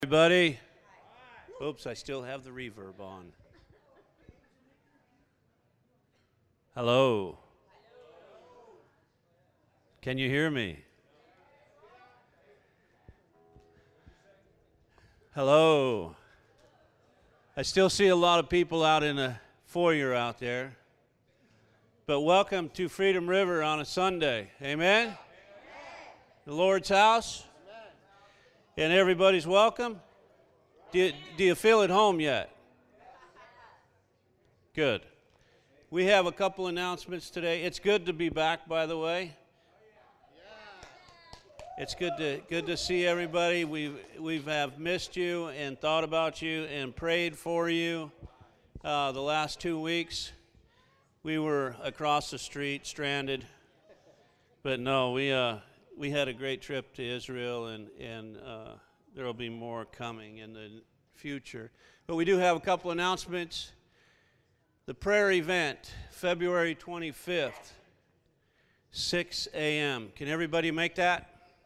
Everybody. Oops, I still have the reverb on. Hello. Can you hear me? Hello. I still see a lot of people out in the foyer out there. But welcome to Freedom River on a Sunday. Amen? Amen. The Lord's house. Amen. And everybody's welcome. Do you feel at home yet? Good. We have a couple announcements today. It's good to be back, by the way. It's good to see everybody. We have missed you and thought about you and prayed for you the last 2 weeks. We were across the street, stranded, but no, we had a great trip to Israel, and there will be more coming in the future. But we do have a couple announcements. The prayer event, February 25th, 6 a.m. Can everybody make that?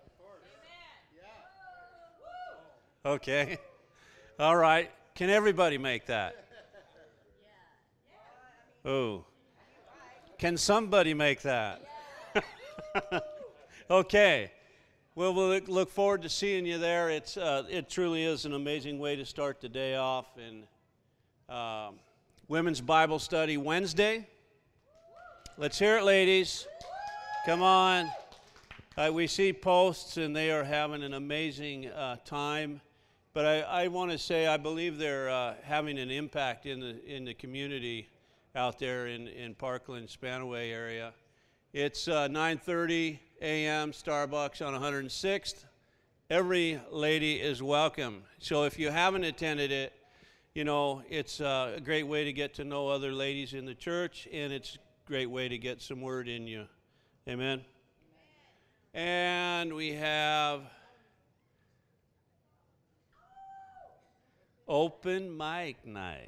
Okay. All right. Can everybody make that? Oh. Can somebody make that? Okay. Well, we'll look forward to seeing you there. It truly is an amazing way to start the day off. And Women's Bible Study Wednesday. Let's hear it, ladies. Come on. We see posts, and they are having an amazing time. But I want to say I believe they're having an impact in the community out there in Parkland, Spanaway area. It's 9:30 a.m. Starbucks on 106th. Every lady is welcome. So if you haven't attended it, you know, it's a great way to get to know other ladies in the church, and it's a great way to get some word in you. Amen? And we have open mic night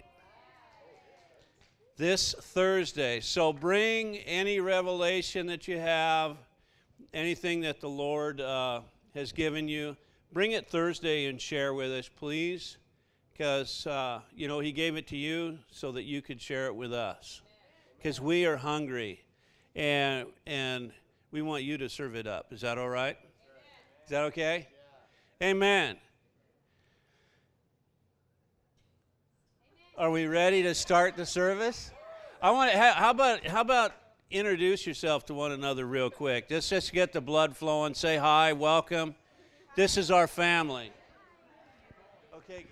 this Thursday. So bring any revelation that you have, anything that the Lord has given you. Bring it Thursday and share with us, please, because, you know, He gave it to you so that you could share it with us, because we are hungry, and we want you to serve it up. Is that all right? Is that okay? Amen. Are we ready to start the service? How about introduce yourself to one another real quick? Just get the blood flowing. Say hi, welcome. This is our family. Okay.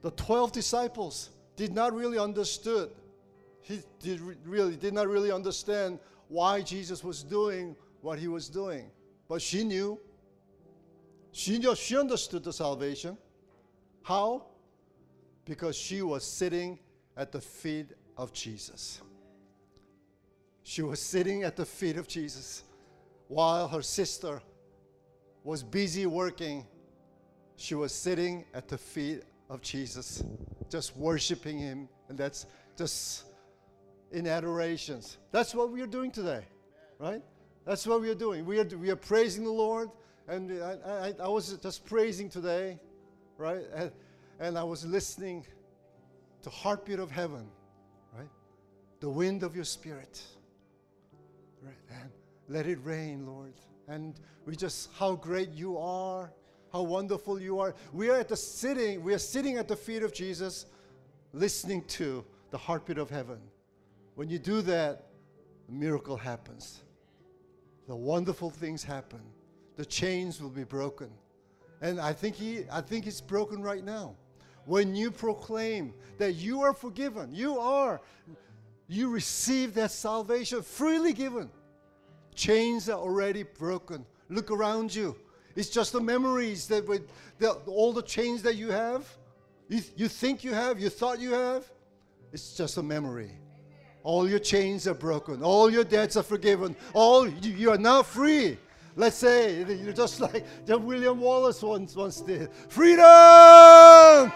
The 12 disciples did not really understood. Really did not really understand why Jesus was doing what he was doing. But she knew. She understood the salvation. How? Because she was sitting at the feet of Jesus. She was sitting at the feet of Jesus while her sister was busy working. She was sitting at the feet of Jesus, just worshiping him, and that's just in adorations. That's what we are doing today, right? That's what we are doing. We are praising the Lord, and I was just praising today, right? And I was listening to heartbeat of heaven, right? The wind of your spirit, right? And let it rain, Lord. And how great you are, how wonderful you are. We are sitting at the feet of Jesus, listening to the heartbeat of heaven. When you do that, a miracle happens. The wonderful things happen. The chains will be broken. And I think it's broken right now. When you proclaim that you are forgiven, you receive that salvation freely given. Chains are already broken. Look around you. It's just the memories all the chains that you have. You think you have, you thought you have. It's just a memory. All your chains are broken. All your debts are forgiven. You are now free. Let's say, you're just like William Wallace once did. Freedom!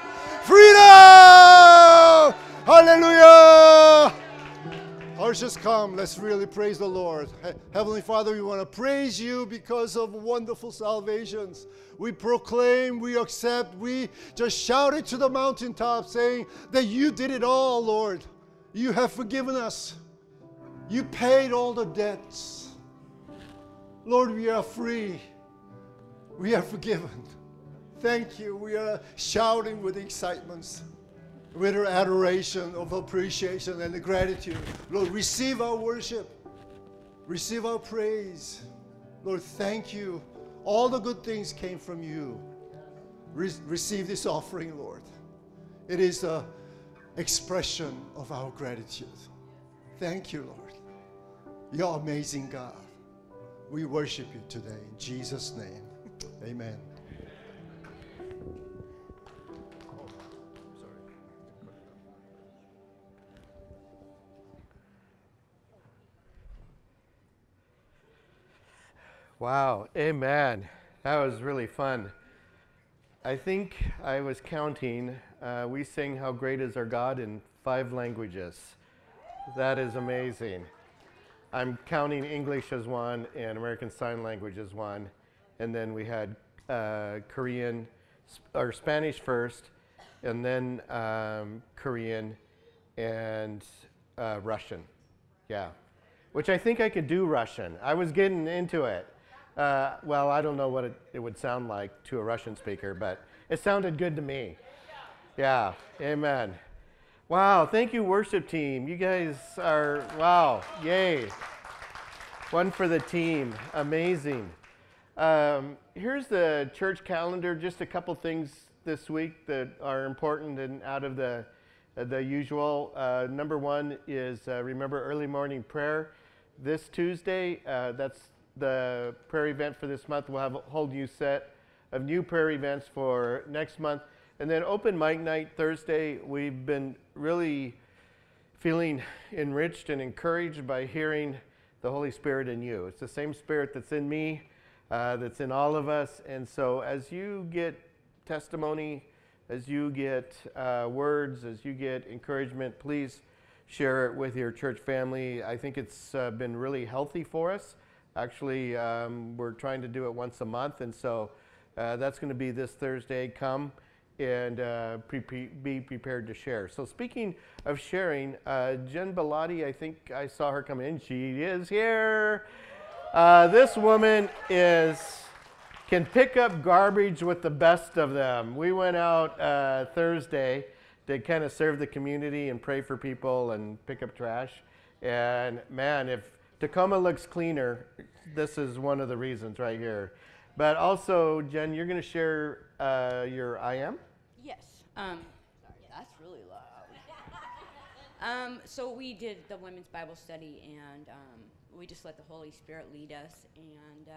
Freedom! Hallelujah! Ushers, come. Let's really praise the Lord. Heavenly Father, we want to praise you because of wonderful salvations. We proclaim, we accept, we just shout it to the mountaintop saying that you did it all, Lord. You have forgiven us. You paid all the debts. Lord, we are free. We are forgiven. Thank you. We are shouting with excitement, with our adoration of appreciation and the gratitude. Lord, receive our worship. Receive our praise. Lord, thank you. All the good things came from you. Receive this offering, Lord. It is the expression of our gratitude. Thank you, Lord. You're amazing, God. We worship you today in Jesus' name. Amen. Wow, amen. That was really fun. I think I was counting. We sing How Great Is Our God in 5 languages. That is amazing. I'm counting English as one and American Sign Language as one. And then we had Korean, or Spanish first, and then Korean and Russian. Yeah. Which I think I could do Russian. I was getting into it. Well, I don't know what it would sound like to a Russian speaker, but it sounded good to me. Yeah, amen. Wow, thank you, worship team. You guys are, wow, yay. One for the team, amazing. Here's the church calendar, just a couple things this week that are important and out of the usual. Number one is remember early morning prayer. This Tuesday, that's the prayer event for this month. We'll have a whole new set of new prayer events for next month. And then open mic night Thursday. We've been really feeling enriched and encouraged by hearing the Holy Spirit in you. It's the same Spirit that's in me, that's in all of us. And so as you get testimony, as you get words, as you get encouragement, please share it with your church family. I think it's been really healthy for us. Actually, we're trying to do it once a month, and so that's going to be this Thursday. Come and be prepared to share. So speaking of sharing, Jen Bellotti, I think I saw her come in. She is here. This woman can pick up garbage with the best of them. We went out Thursday to kind of serve the community and pray for people and pick up trash. And man, if Tacoma looks cleaner, this is one of the reasons right here. But also, Jen, you're going to share your I am? Yes. That's really loud. So we did the women's Bible study, and we just let the Holy Spirit lead us. And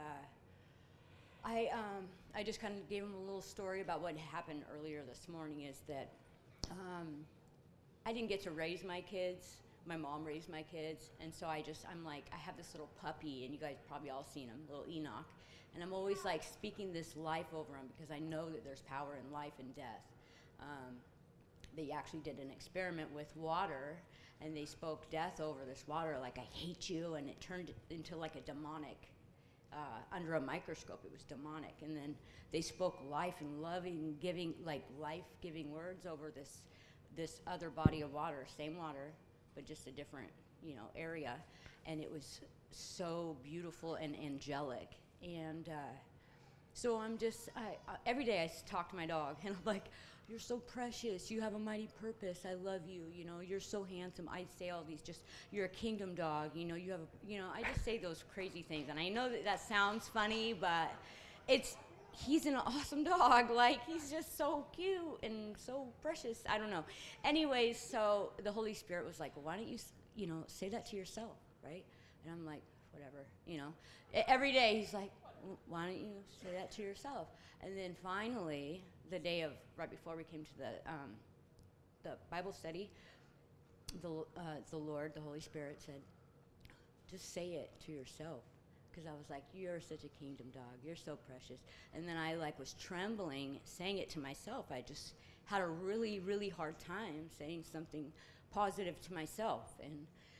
I just kind of gave him a little story about what happened earlier this morning. Is that I didn't get to raise my kids. My mom raised my kids, and so I'm like, I have this little puppy, and you guys probably all seen him, little Enoch, and I'm always like speaking this life over him because I know that there's power in life and death. They actually did an experiment with water, and they spoke death over this water, like, I hate you, and it turned into like a demonic, under a microscope, it was demonic. And then they spoke life and loving, giving, like life-giving words over this other body of water, same water, but just a different, area. And it was so beautiful and angelic. And so I'm just, every day I talk to my dog, and I'm like, you're so precious. You have a mighty purpose. I love you. You're so handsome. I say all these, you're a kingdom dog. You have, I just say those crazy things. And I know that sounds funny, but he's an awesome dog. Like, he's just so cute and so precious. I don't know. Anyways, so the Holy Spirit was like, well, why don't you, say that to yourself, right? And I'm like, whatever, Every day he's like, why don't you say that to yourself? And then finally, the day right before we came to the Bible study, the Lord, the Holy Spirit said, just say it to yourself. Because I was like, you're such a kingdom dog. You're so precious. And then I was trembling, saying it to myself. I just had a really, really hard time saying something positive to myself. And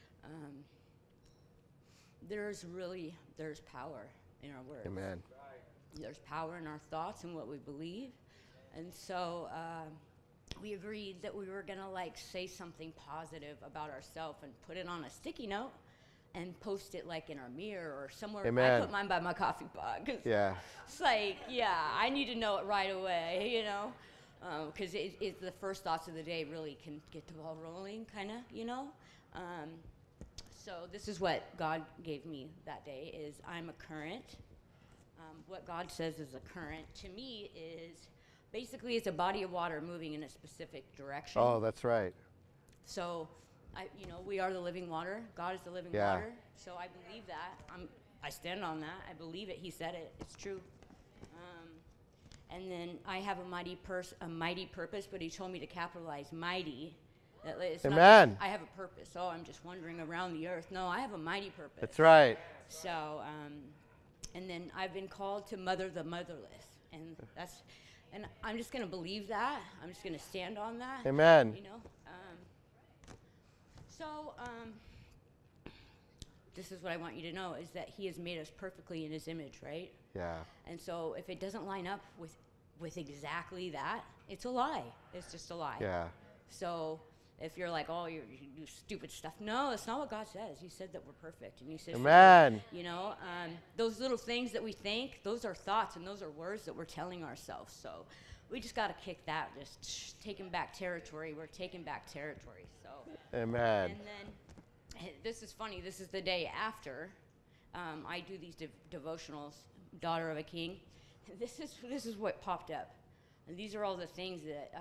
there's power in our words. Amen. There's power in our thoughts and what we believe. And so we agreed that we were going to say something positive about ourselves and put it on a sticky note and post it in our mirror or somewhere. Amen. I put mine by my coffee mug. Yeah. It's I need to know it right away, because it's the first thoughts of the day really can get the ball rolling, kind of, So this is what God gave me that day, is I'm a current. What God says is a current, to me, is basically it's a body of water moving in a specific direction. Oh, that's right. So, we are the living water. God is the living Yeah. water. So I believe that. I stand on that. I believe it. He said it. It's true. And then I have a mighty purpose, but he told me to capitalize mighty. It's not Amen. just, I have a purpose. Oh, I'm just wandering around the earth. No, I have a mighty purpose. That's right. So, and then I've been called to mother the motherless, and I'm just going to believe that. I'm just going to stand on that. Amen. This is what I want you to know, is that he has made us perfectly in his image, right? Yeah. And so if it doesn't line up with exactly that, it's a lie. It's just a lie. Yeah. So if you're like, oh, you do stupid stuff. No, that's not what God says. He said that we're perfect. And he says, Amen. those little things that we think, those are thoughts and those are words that we're telling ourselves. So we just got to kick that, just taking back territory. We're taking back territory. So. Amen. And then, this is funny. This is the day after I do these devotionals, Daughter of a King. This is what popped up. And these are all the things that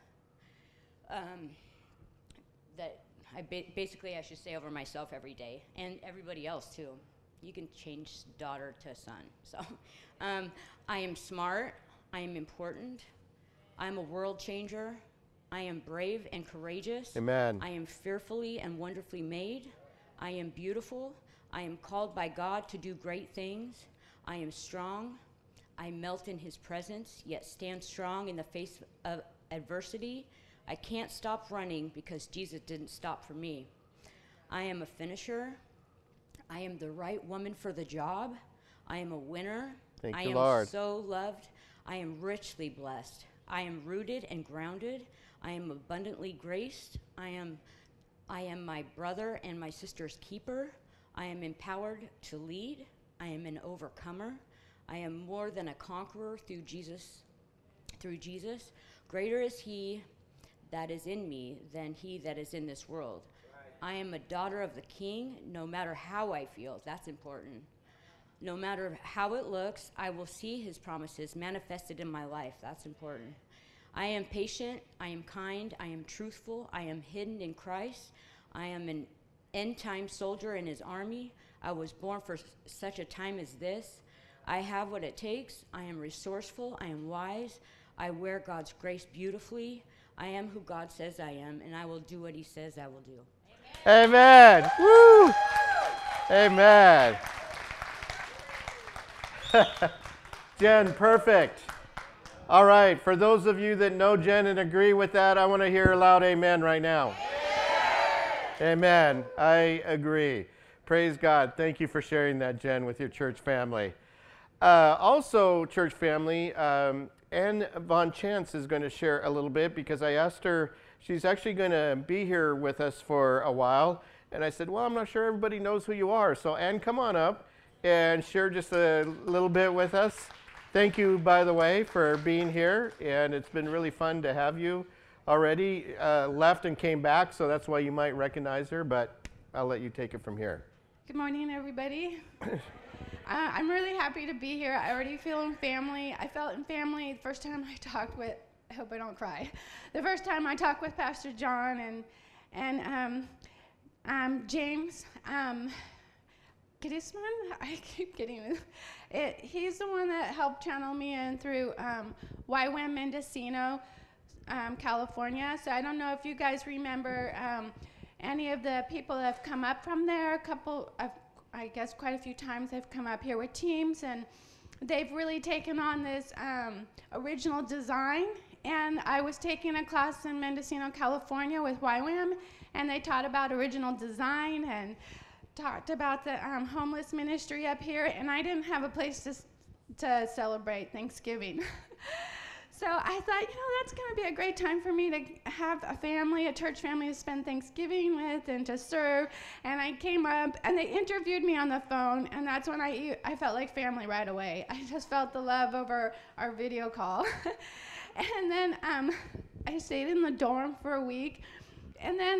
that basically I should say over myself every day, and everybody else too. You can change daughter to son. So I am smart. I am important. I am a world changer. I am brave and courageous. Amen. I am fearfully and wonderfully made. I am beautiful. I am called by God to do great things. I am strong. I melt in his presence, yet stand strong in the face of adversity. I can't stop running because Jesus didn't stop for me. I am a finisher. I am the right woman for the job. I am a winner. Thank I you, am Lord. so loved. I am richly blessed. I am rooted and grounded. I am abundantly graced. I am my brother and my sister's keeper. I am empowered to lead. I am an overcomer. I am more than a conqueror through Jesus. Greater is he that is in me than he that is in this world. I am a daughter of the King, no matter how I feel. That's important. No matter how it looks, I will see his promises manifested in my life. That's important. I am patient, I am kind, I am truthful, I am hidden in Christ. I am an end-time soldier in his army. I was born for such a time as this. I have what it takes. I am resourceful, I am wise. I wear God's grace beautifully. I am who God says I am, and I will do what he says I will do. Amen. Woo! Amen. Jen, perfect. All right, for those of you that know Jen and agree with that, I want to hear a loud amen right now. Amen. I agree. Praise God. Thank you for sharing that, Jen, with your church family. Also, church family, Ann Von Chance is going to share a little bit because I asked her, she's actually going to be here with us for a while. And I said, well, I'm not sure everybody knows who you are. So Ann, come on up and share just a little bit with us. Thank you, by the way, for being here. And it's been really fun to have you already. Left and came back, so that's why you might recognize her. But I'll let you take it from here. Good morning, everybody. I'm really happy to be here. I already feel in family. I felt in family the first time I talked with, I hope I don't cry, the first time I talked with Pastor John and James Giddisman. I keep getting it. He's the one that helped channel me in through YWAM Mendocino, California. So I don't know if you guys remember any of the people that have come up from there. A couple of, I guess quite a few times they've come up here with teams, and they've really taken on this original design. And I was taking a class in Mendocino, California with YWAM, and they taught about original design and talked about the homeless ministry up here, and I didn't have a place to celebrate Thanksgiving. So I thought, that's going to be a great time for me to have a family, a church family to spend Thanksgiving with and to serve. And I came up, and they interviewed me on the phone, and that's when I felt like family right away. I just felt the love over our video call. And then I stayed in the dorm for a week, and then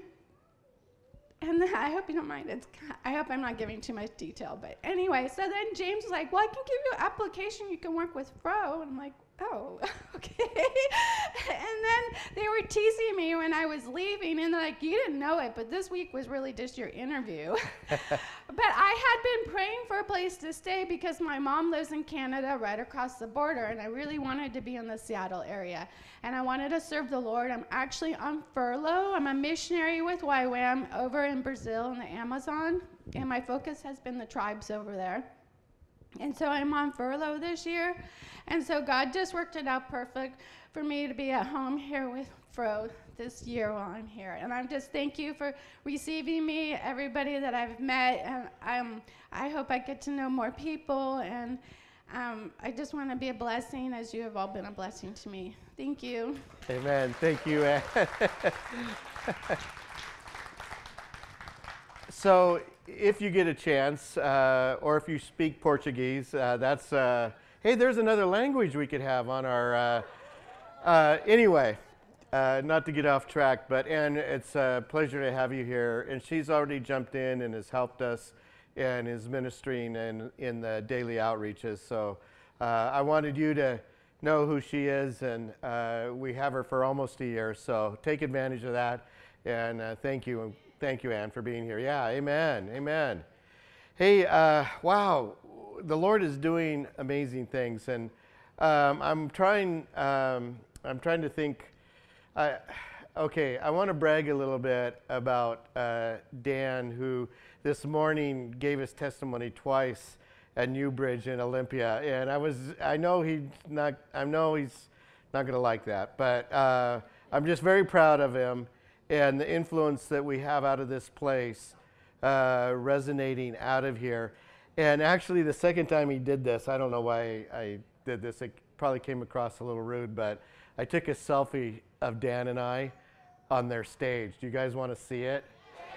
I hope you don't mind. I hope I'm not giving too much detail, but anyway. So then James was like, "Well, I can give you an application. You can work with Fro." And I'm like, "Oh, okay." And then they were teasing me when I was leaving, and they're like, "You didn't know it, but this week was really just your interview." But I had been praying for a place to stay because my mom lives in Canada, right across the border, and I really wanted to be in the Seattle area, and I wanted to serve the Lord. I'm actually on furlough. I'm a missionary with YWAM over in Brazil in the Amazon, and my focus has been the tribes over there. And so I'm on furlough this year. And so God just worked it out perfect for me to be at home here with Fro this year while I'm here. And I'm just thank you for receiving me, everybody that I've met. And I hope I get to know more people. And I just want to be a blessing as you have all been a blessing to me. Thank you. Amen. Thank you, Ann. So if you get a chance, or if you speak Portuguese, that's, hey, there's another language we could have on our, anyway, not to get off track, but Ann, it's a pleasure to have you here. And she's already jumped in and has helped us and is ministering in the daily outreaches. So I wanted you to know who she is, and we have her for almost a year. So take advantage of that, and thank you. Thank you, Ann, for being here. Yeah, amen, amen. Hey, wow, the Lord is doing amazing things, and I'm trying to think. Okay, I want to brag a little bit about Dan, who this morning gave his testimony twice at Newbridge in Olympia, and I know he's not going to like that, but I'm just very proud of him and the influence that we have out of this place resonating out of here. And actually, the second time he did this, I don't know why I did this. It probably came across a little rude, but I took a selfie of Dan and I on their stage. Do you guys want to see it?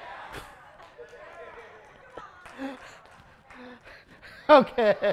Okay.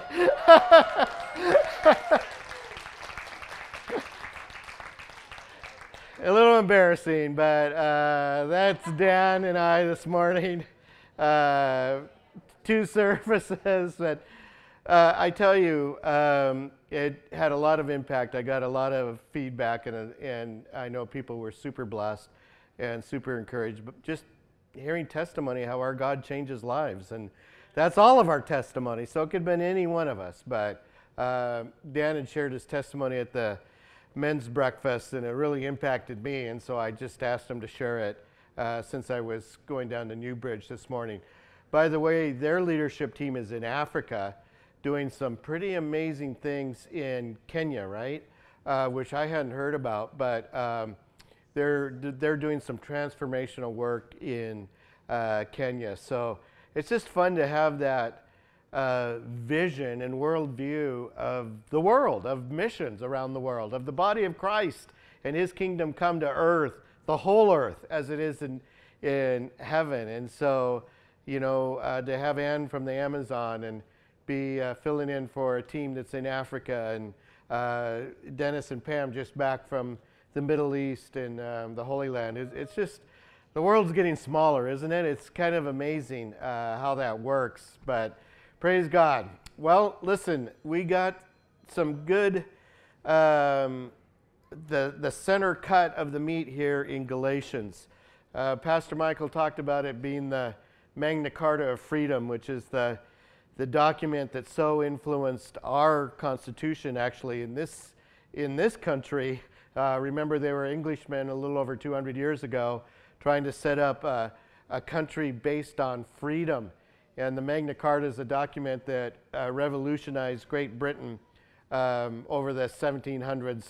A little embarrassing, but that's Dan and I this morning. 2 services, but I tell you, it had a lot of impact. I got a lot of feedback, and I know people were super blessed and super encouraged. But just hearing testimony how our God changes lives, and that's all of our testimony. So it could have been any one of us. But Dan had shared his testimony at the men's breakfast, and it really impacted me. And so I just asked him to share it since I was going down to Newbridge this morning. By the way, their leadership team is in Africa, doing some pretty amazing things in Kenya, right? Which I hadn't heard about, but they're doing some transformational work in Kenya. So it's just fun to have that vision and worldview of the world, of missions around the world, of the body of Christ and His kingdom come to earth, the whole earth, as it is in heaven. And so, you know, to have Ann from the Amazon and be filling in for a team that's in Africa, and Dennis and Pam just back from the Middle East and the Holy Land. It's just, the world's getting smaller, isn't it? It's kind of amazing how that works, but praise God. Well, listen, we got some good, the center cut of the meat here in Galatians. Pastor Michael talked about it being the Magna Carta of Freedom, which is the document that so influenced our Constitution actually in this country. Remember, they were Englishmen a little over 200 years ago trying to set up a country based on freedom. And the Magna Carta is a document that revolutionized Great Britain over the 1700s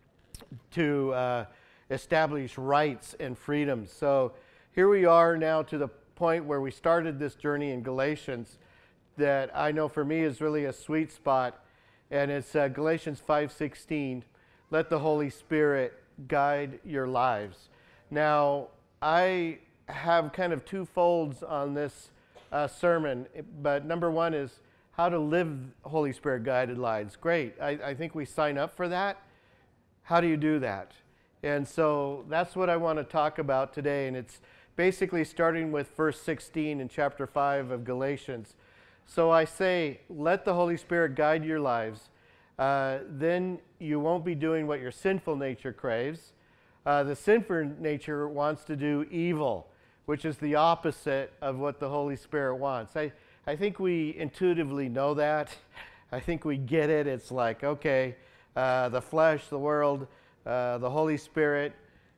to establish rights and freedoms. So here we are now to the point where we started this journey in Galatians that I know for me is really a sweet spot, and it's Galatians 5:16. Let the Holy Spirit guide your lives. Now, I have kind of two folds on this sermon, but number one is how to live Holy Spirit guided lives. Great. I think we sign up for that. How do you do that? And so that's what I want to talk about today, and it's basically starting with verse 16 in chapter 5 of Galatians. So I say, let the Holy Spirit guide your lives. Then you won't be doing what your sinful nature craves. The sinful nature wants to do evil, which is the opposite of what the Holy Spirit wants. I think we intuitively know that. I think we get it. It's like, okay, the flesh, the world, the Holy Spirit,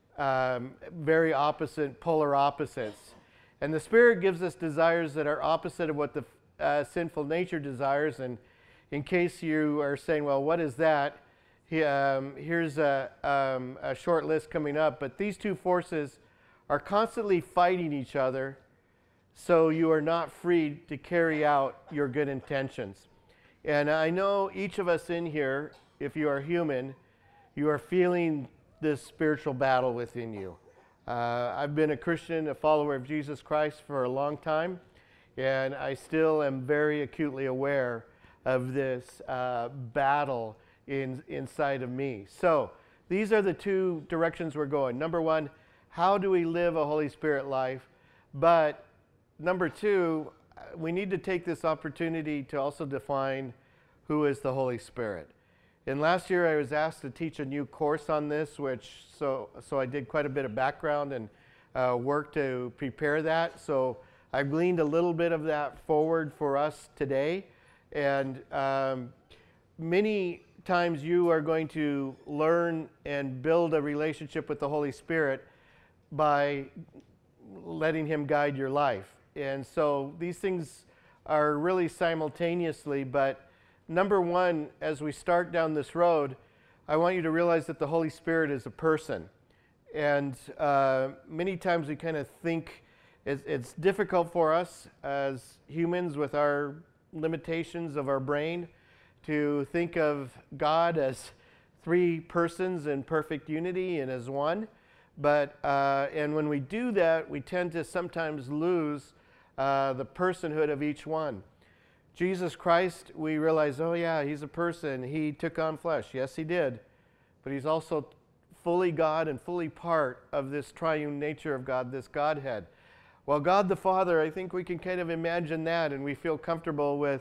very opposite, polar opposites. And the Spirit gives us desires that are opposite of what the sinful nature desires. And in case you are saying, well, what is that? Here's a short list coming up. But these two forces are constantly fighting each other, so you are not free to carry out your good intentions. And I know each of us in here, if you are human, you are feeling this spiritual battle within you. I've been a Christian, a follower of Jesus Christ for a long time, and I still am very acutely aware of this battle inside of me. So these are the two directions we're going. Number one, how do we live a Holy Spirit life? But number two, we need to take this opportunity to also define who is the Holy Spirit. And last year I was asked to teach a new course on this, so I did quite a bit of background and work to prepare that. So I've gleaned a little bit of that forward for us today. And many times you are going to learn and build a relationship with the Holy Spirit by letting Him guide your life. And so these things are really simultaneously, but number one, as we start down this road, I want you to realize that the Holy Spirit is a person. And many times we kind of think it's difficult for us as humans with our limitations of our brain to think of God as three persons in perfect unity and as one. But and when we do that, we tend to sometimes lose the personhood of each one. Jesus Christ, we realize, oh yeah, He's a person. He took on flesh. Yes, He did. But He's also fully God and fully part of this triune nature of God, this Godhead. Well, God the Father, I think we can kind of imagine that, and we feel comfortable with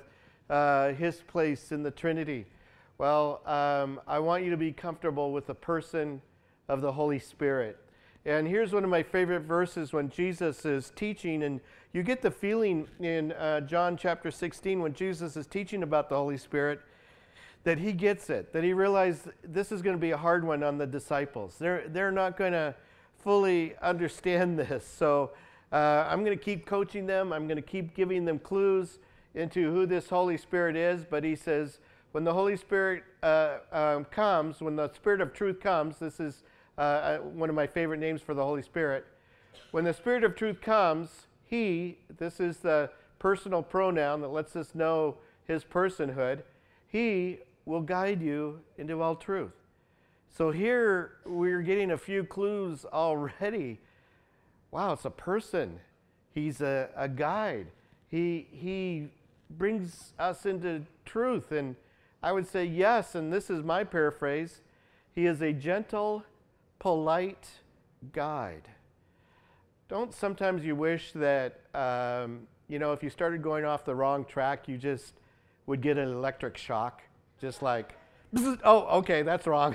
his place in the Trinity? Well, I want you to be comfortable with the person of the Holy Spirit. And here's one of my favorite verses when Jesus is teaching, and you get the feeling in John chapter 16 when Jesus is teaching about the Holy Spirit that he gets it, that he realized this is going to be a hard one on the disciples. They're not going to fully understand this. So I'm going to keep coaching them. I'm going to keep giving them clues into who this Holy Spirit is. But he says, when the Holy Spirit comes, when the Spirit of truth comes, this is one of my favorite names for the Holy Spirit. When the Spirit of truth comes, this is the personal pronoun that lets us know his personhood, he will guide you into all truth. So here we're getting a few clues already. Wow, it's a person. He's a guide. He brings us into truth. And I would say yes, and this is my paraphrase, he is a gentle, polite guide. Don't sometimes you wish that, if you started going off the wrong track, you just would get an electric shock? Just like, oh, okay, that's wrong.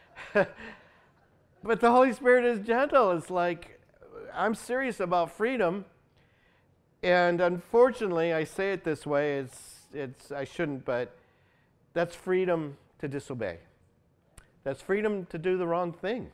But the Holy Spirit is gentle. It's like, I'm serious about freedom. And unfortunately, I say it this way, I shouldn't, but that's freedom to disobey. That's freedom to do the wrong thing.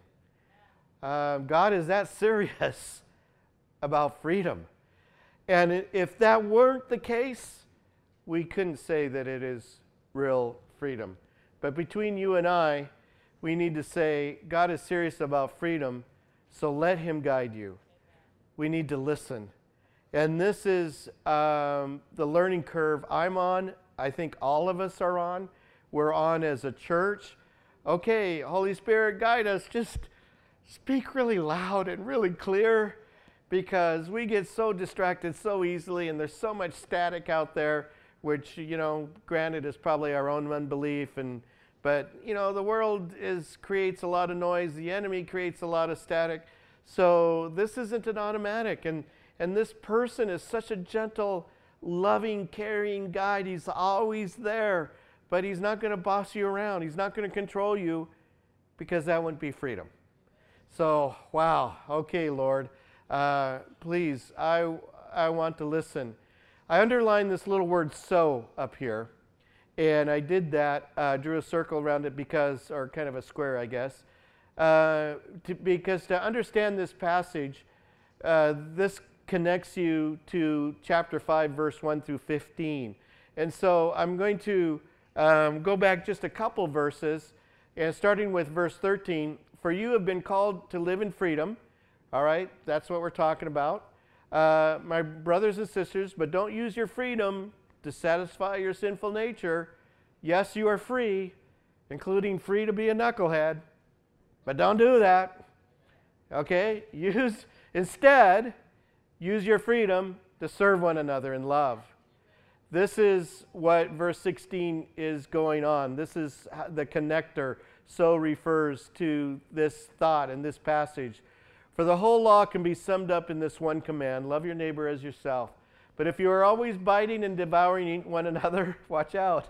God is that serious about freedom. And if that weren't the case, we couldn't say that it is real freedom. But between you and I, we need to say, God is serious about freedom, so let him guide you. We need to listen. And this is the learning curve I'm on. I think all of us are on. We're on as a church. Okay, Holy Spirit, guide us. Just speak really loud and really clear, because we get so distracted so easily, and there's so much static out there, which, granted is probably our own unbelief. But the world creates a lot of noise. The enemy creates a lot of static. So this isn't an automatic. And this person is such a gentle, loving, caring guide. He's always there, but he's not going to boss you around. He's not going to control you, because that wouldn't be freedom. So, wow. Okay, Lord, please, I want to listen. I underlined this little word "so" up here, and I did that, drew a circle around it or kind of a square, I guess, because to understand this passage, this connects you to chapter 5, verse 1 through 15. And so I'm going to go back just a couple verses, and starting with verse 13, for you have been called to live in freedom. All right, that's what we're talking about. My brothers and sisters, but don't use your freedom to satisfy your sinful nature. Yes, you are free, including free to be a knucklehead, but don't do that. Okay? Instead, use your freedom to serve one another in love. This is what verse 16 is going on. This is the connector. So refers to this thought in this passage. For the whole law can be summed up in this one command: love your neighbor as yourself. But if you are always biting and devouring one another, watch out.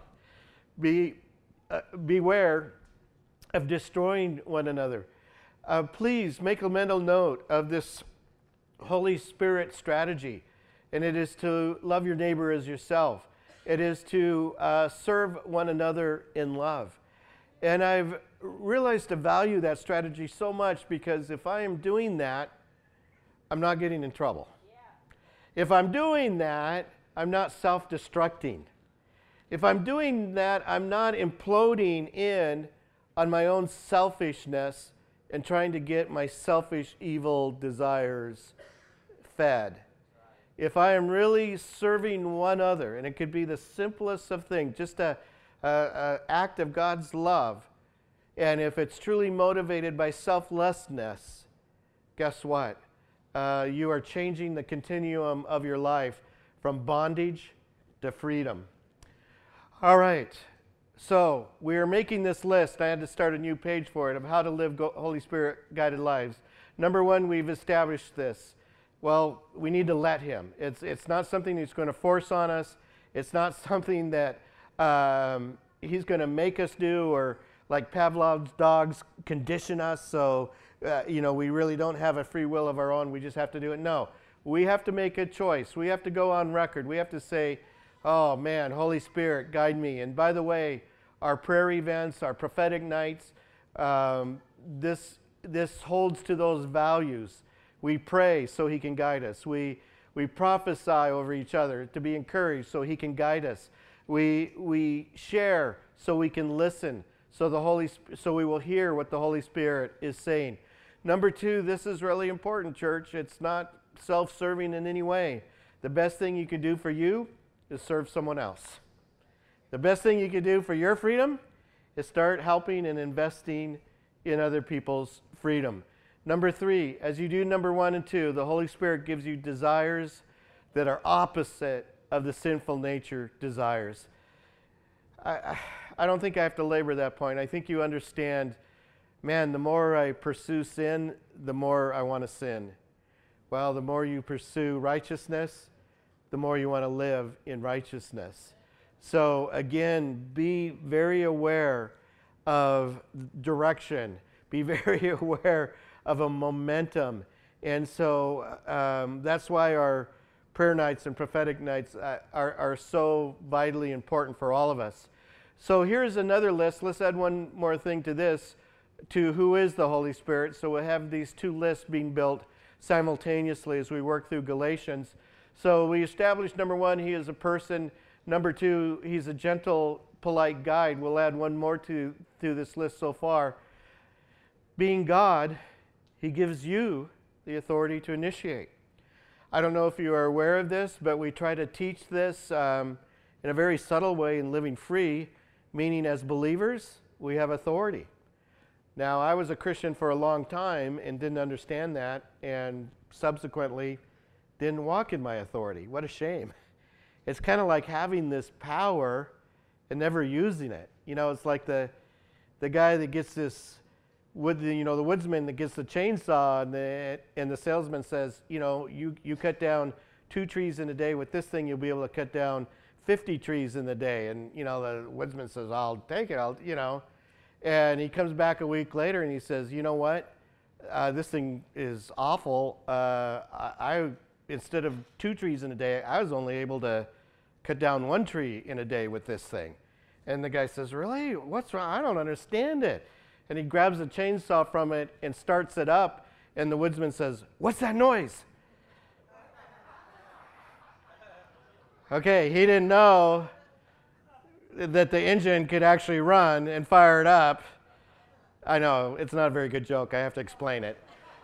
Beware of destroying one another. Please make a mental note of this Holy Spirit strategy, and it is to love your neighbor as yourself. It is to serve one another in love. And I've realized to value that strategy so much, because if I am doing that, I'm not getting in trouble. Yeah. If I'm doing that, I'm not self-destructing. If I'm doing that, I'm not imploding in on my own selfishness and trying to get my selfish, evil desires fed. If I am really serving one other, and it could be the simplest of things, just an act of God's love, and if it's truly motivated by selflessness, guess what? You are changing the continuum of your life from bondage to freedom. All right, so we are making this list. I had to start a new page for it of how to live Holy Spirit guided lives. Number one, we've established this. Well, we need to let him. It's not something he's going to force on us. It's not something that he's going to make us do, or like Pavlov's dogs condition us so we really don't have a free will of our own. We just have to do it. No, we have to make a choice. We have to go on record. We have to say, oh man, Holy Spirit, guide me. And by the way, our prayer events, our prophetic nights, this holds to those values. We pray so he can guide us. We prophesy over each other to be encouraged so he can guide us. We share so we can listen, so we will hear what the Holy Spirit is saying. Number 2, this is really important, church. It's not self-serving in any way. The best thing you can do for you is serve someone else. The best thing you can do for your freedom is start helping and investing in other people's freedom. Number 3, as you do number 1 and 2, the Holy Spirit gives you desires that are opposite of the sinful nature desires. I don't think I have to labor that point. I think you understand, man, the more I pursue sin, the more I want to sin. Well, the more you pursue righteousness, the more you want to live in righteousness. So again, be very aware of direction. Be very aware of a momentum. And so that's why our prayer nights and prophetic nights are so vitally important for all of us. So here's another list. Let's add one more thing to this, to who is the Holy Spirit. So we'll have these 2 lists being built simultaneously as we work through Galatians. So we established, number 1, he is a person. Number 2, he's a gentle, polite guide. We'll add one more to this list so far. Being God, he gives you the authority to initiate. I don't know if you are aware of this, but we try to teach this in a very subtle way in Living Free, meaning as believers, we have authority. Now, I was a Christian for a long time and didn't understand that, and subsequently didn't walk in my authority. What a shame. It's kind of like having this power and never using it. It's like the guy that gets this the woodsman that gets the chainsaw, and the salesman says, you cut down 2 trees in a day. With this thing, you'll be able to cut down 50 trees in a day. And, the woodsman says, I'll take it, and he comes back a week later and he says, you know what? This thing is awful. I instead of 2 trees in a day, I was only able to cut down 1 tree in a day with this thing. And the guy says, really? What's wrong? I don't understand it. And he grabs a chainsaw from it and starts it up. And the woodsman says, what's that noise? Okay, he didn't know that the engine could actually run and fire it up. I know, it's not a very good joke. I have to explain it.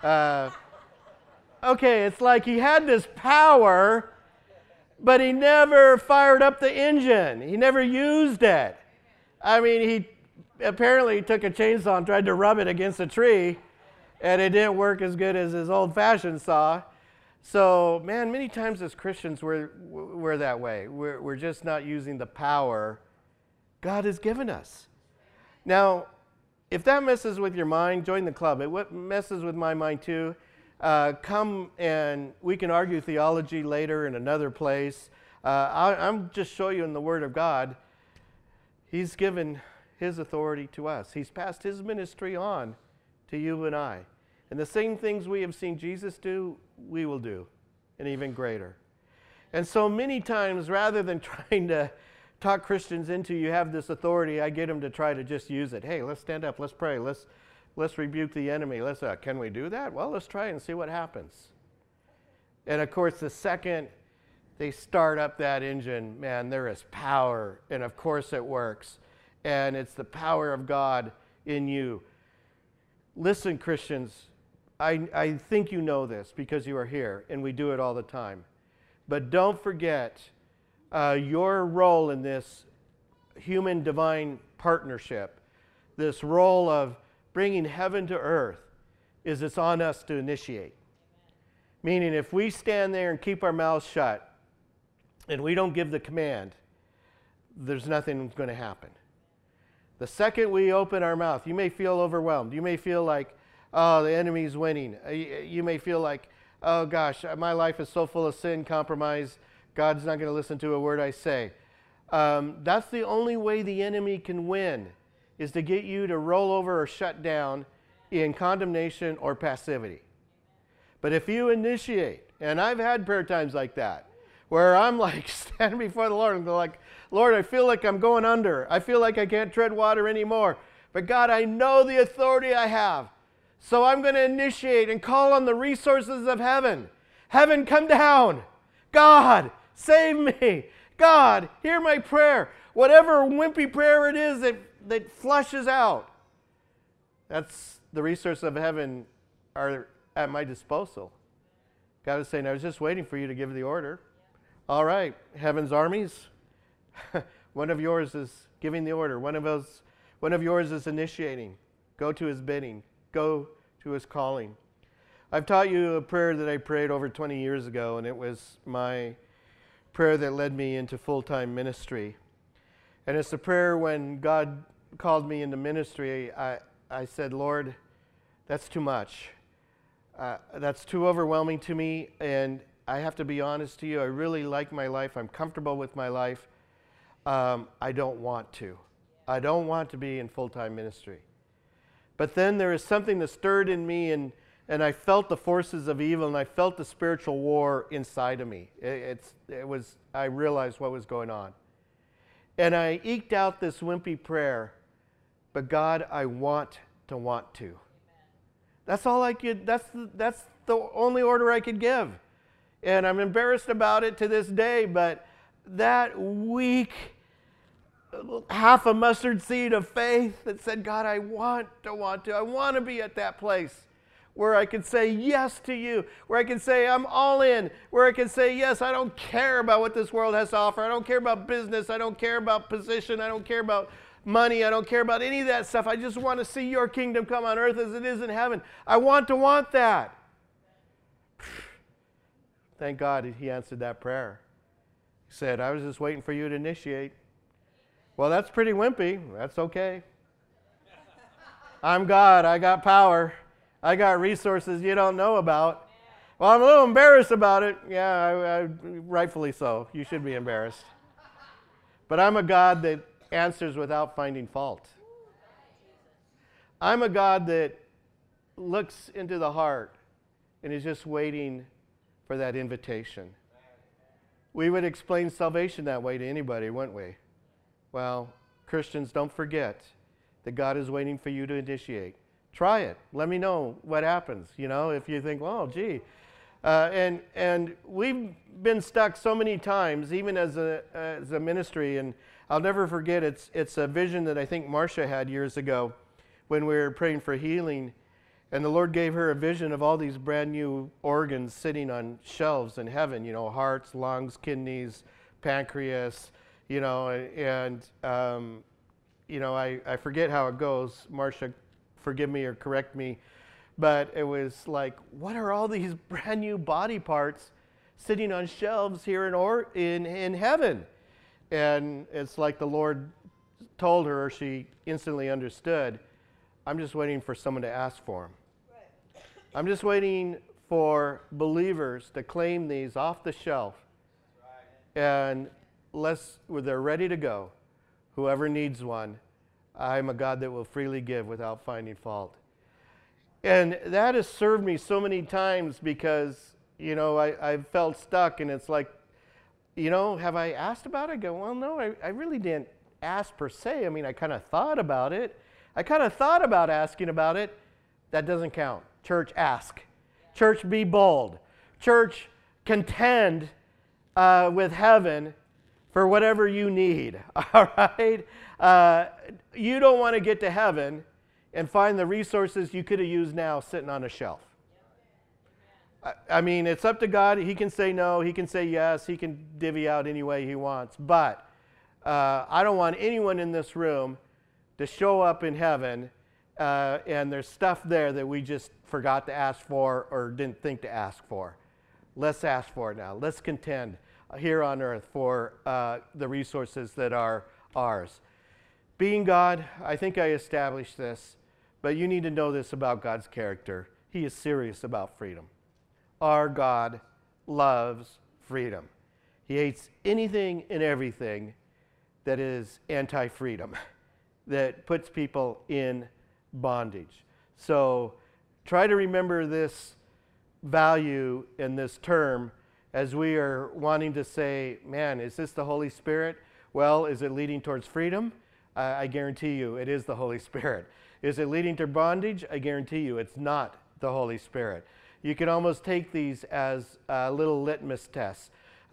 Okay, it's like he had this power, but he never fired up the engine. He never used it. I mean, he apparently took a chainsaw and tried to rub it against a tree, and it didn't work as good as his old-fashioned saw. So, man, many times as Christians, we're that way. We're just not using the power God has given us. Now, if that messes with your mind, join the club. It messes with my mind too. Come and we can argue theology later in another place. I'm just showing you in the Word of God, He's given His authority to us. He's passed His ministry on to you and I. And the same things we have seen Jesus do, we will do, and even greater. And so many times, rather than trying to talk Christians into you have this authority, I get them to try to just use it. Hey, let's stand up, let's pray, let's rebuke the enemy. Can we do that? Well, let's try it and see what happens. And of course, the second they start up that engine, man, there is power, and of course it works. And it's the power of God in you. Listen, Christians, I think you know this because you are here, and we do it all the time. But don't forget your role in this human-divine partnership, this role of bringing heaven to earth, is it's on us to initiate. Meaning if we stand there and keep our mouths shut and we don't give the command, there's nothing going to happen. The second we open our mouth, you may feel overwhelmed. You may feel like, oh, the enemy's winning. You may feel like, oh gosh, my life is so full of sin, compromise. God's not going to listen to a word I say. That's the only way the enemy can win, is to get you to roll over or shut down in condemnation or passivity. But if you initiate, and I've had prayer times like that, where I'm like standing before the Lord and go like, Lord, I feel like I'm going under. I feel like I can't tread water anymore. But God, I know the authority I have. So I'm going to initiate and call on the resources of heaven. Heaven, come down. God, save me. God, hear my prayer. Whatever wimpy prayer it is that flushes out, that's the resources of heaven are at my disposal. God is saying, I was just waiting for you to give the order. All right, heaven's armies, one of yours is giving the order. One of yours is initiating. Go to his bidding. Go to his calling. I've taught you a prayer that I prayed over 20 years ago, and it was my prayer that led me into full-time ministry. And it's a prayer when God called me into ministry, I said, Lord, that's too much. That's too overwhelming to me, and I have to be honest to you, I really like my life. I'm comfortable with my life. I don't want to. I don't want to be in full-time ministry. But then there is something that stirred in me, and I felt the forces of evil, and I felt the spiritual war inside of me. I realized what was going on. And I eked out this wimpy prayer, but God, I want to. That's all I could, that's the only order I could give. And I'm embarrassed about it to this day, but that weak half a mustard seed of faith that said, God, I want to be at that place where I can say yes to you, where I can say I'm all in, where I can say, yes, I don't care about what this world has to offer. I don't care about business. I don't care about position. I don't care about money. I don't care about any of that stuff. I just want to see your kingdom come on earth as it is in heaven. I want that. Thank God he answered that prayer. He said, I was just waiting for you to initiate. Well, that's pretty wimpy. That's okay. I'm God. I got power. I got resources you don't know about. Well, I'm a little embarrassed about it. Yeah, rightfully so. You should be embarrassed. But I'm a God that answers without finding fault. I'm a God that looks into the heart and is just waiting for that invitation. We would explain salvation that way to anybody, wouldn't we? Well, Christians, don't forget that God is waiting for you to initiate. Try it. Let me know what happens. You know, if you think, well, gee. And we've been stuck so many times, even as a ministry, and I'll never forget, it's a vision that I think Marcia had years ago when we were praying for healing. And the Lord gave her a vision of all these brand new organs sitting on shelves in heaven, you know, hearts, lungs, kidneys, pancreas, you know, and, you know, I forget how it goes. Marcia, forgive me or correct me. But it was like, what are all these brand new body parts sitting on shelves here in heaven? And it's like the Lord told her, or she instantly understood, I'm just waiting for someone to ask for them. I'm just waiting for believers to claim these off the shelf. And when they're ready to go, whoever needs one, I'm a God that will freely give without finding fault. And that has served me so many times because, you know, I've felt stuck, and it's like, you know, have I asked about it? I go, well, no, I really didn't ask per se. I mean, I kind of thought about it. I kind of thought about asking about it. That doesn't count. Church, ask. Church, be bold. Church, contend with heaven for whatever you need. All right? You don't want to get to heaven and find the resources you could have used now sitting on a shelf. I mean, it's up to God. He can say no. He can say yes. He can divvy out any way he wants. But I don't want anyone in this room to show up in heaven and there's stuff there that we just forgot to ask for or didn't think to ask for. Let's ask for it now. Let's contend here on earth for the resources that are ours. Being God, I think I established this, but you need to know this about God's character. He is serious about freedom. Our God loves freedom. He hates anything and everything that is anti-freedom, that puts people in bondage. So try to remember this value in this term as we are wanting to say, man, is this the Holy Spirit? Well, is it leading towards freedom? I guarantee you it is the Holy Spirit. Is it leading to bondage? I guarantee you it's not the Holy Spirit. You can almost take these as little litmus tests.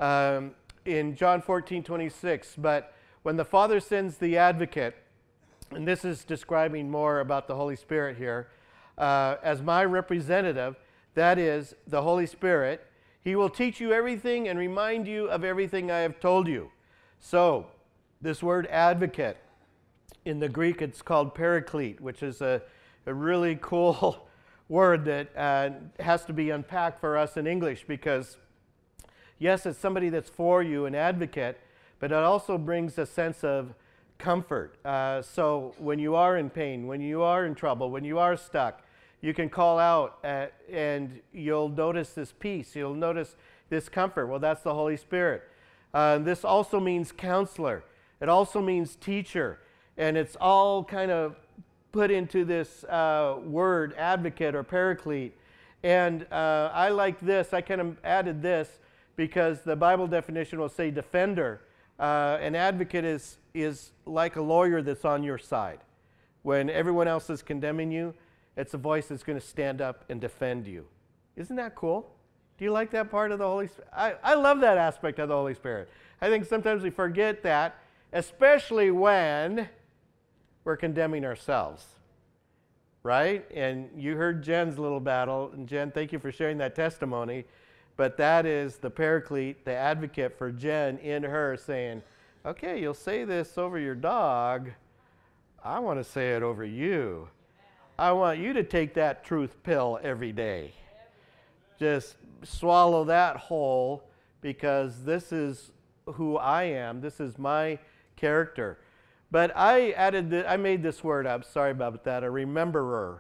In John 14:26, but when the Father sends the advocate, and this is describing more about the Holy Spirit here, as my representative, that is the Holy Spirit, he will teach you everything and remind you of everything I have told you. So, this word advocate, in the Greek it's called paraclete, which is a really cool word that has to be unpacked for us in English, because yes, it's somebody that's for you, an advocate, but it also brings a sense of comfort. So when you are in pain, when you are in trouble, when you are stuck, you can call out and you'll notice this peace. You'll notice this comfort. Well, that's the Holy Spirit. This also means counselor. It also means teacher. And it's all kind of put into this word, advocate or paraclete. And I like this. I kind of added this because the Bible definition will say defender. An advocate is like a lawyer that's on your side. When everyone else is condemning you, it's a voice that's going to stand up and defend you. Isn't that cool? Do you like that part of the Holy Spirit? I love that aspect of the Holy Spirit. I think sometimes we forget that, especially when we're condemning ourselves, right? And you heard Jen's little battle, and Jen, thank you for sharing that testimony, but that is the paraclete, the advocate for Jen in her saying, okay, you'll say this over your dog. I want to say it over you. I want you to take that truth pill every day. Just swallow that whole, because this is who I am. This is my character. But I made this word up. Sorry about that. A rememberer.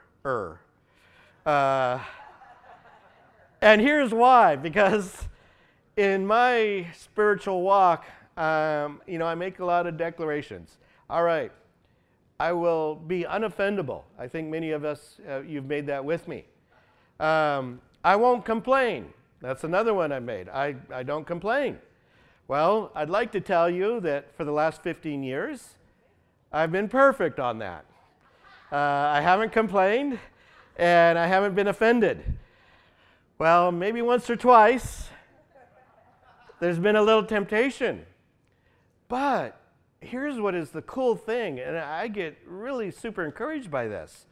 And here's why. Because in my spiritual walk, I make a lot of declarations. All right. I will be unoffendable. I think many of us, you've made that with me. I won't complain. That's another one I made. I don't complain. Well, I'd like to tell you that for the last 15 years, I've been perfect on that. I haven't complained, and I haven't been offended. Well, maybe once or twice, there's been a little temptation. But here's what is the cool thing, and I get really super encouraged by this.